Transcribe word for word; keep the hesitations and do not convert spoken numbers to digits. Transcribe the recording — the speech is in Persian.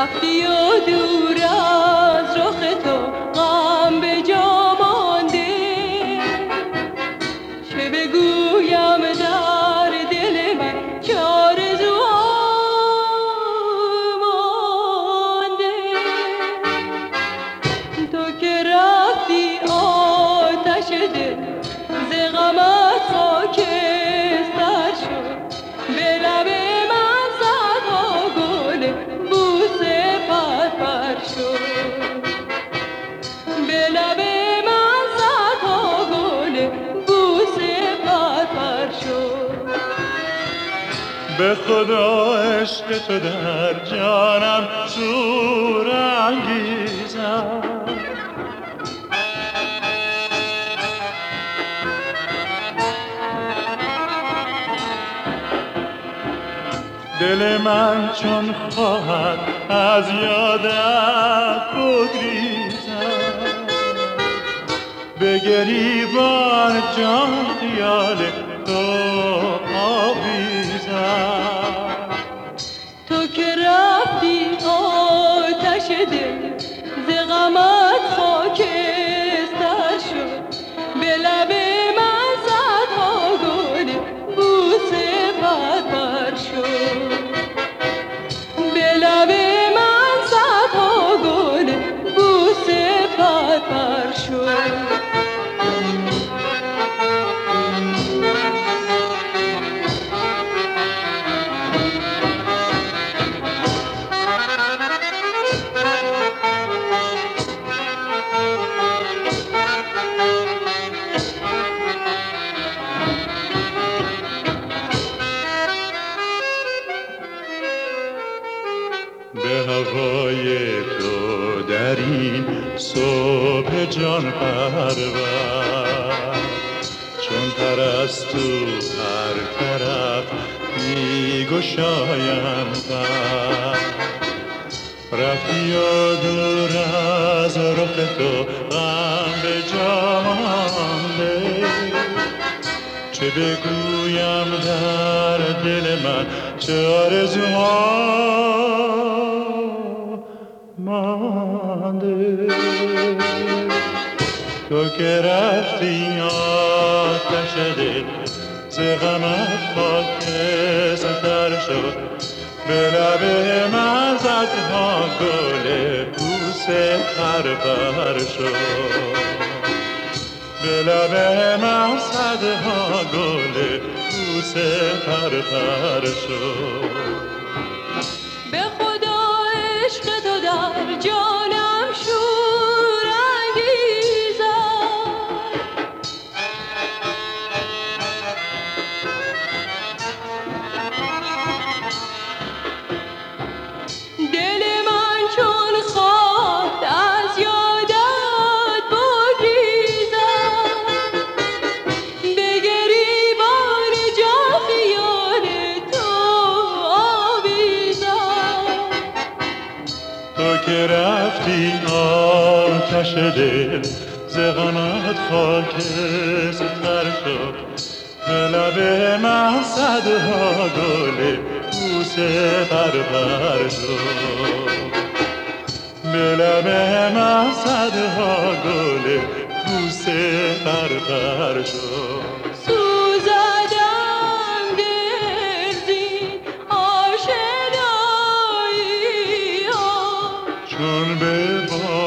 رفتی و دور از رخ تو غم به جا مانده، چه بگویم در دل من چه آرزوها مانده. تو که رفتی آتش دل ز غمت خاکستر شد، به لب من صدها گل بوسه پرپر شد، به لب من صدها گل بوسه پرپر شد. به خدا عشق تو در جانم شور انگیزد، دل من چون خواهد از یادت بگریزد، به گریبان جان خیال تو آویزد. تو که رفتی آتش دل ز غمت خاکستر شد، به لب من صدها گل بوسه پرپر شد، به لب من صدها گل بوسه پرپر شد. به هوای تو در این صبح جان پرور، چون پرستو هر طرف می گشایم پر، رفتی و دور از رخ تو غم به جا مانده، چه بگویم در دل من چه آرزوها مانده. تو که رفتی آتش دل ز غمت خاکستر شد، به لب من صدها گل بوسه پرپر شد، به لب من صدها گل بوسه پرپر شد. به خدا عشق تو در جانم شور انگیزد، دل من چون خواهد از یادت بگریزد، به گریبان جان خیال تو آویزد. تو که رفتی آتش دل ز غمت خاکستر شد، به لب من صدها گل بوسه پرپر شد، به لب من صدها گل بوسه پرپر شد. سوزدم دل زین آشنایی ها، چون به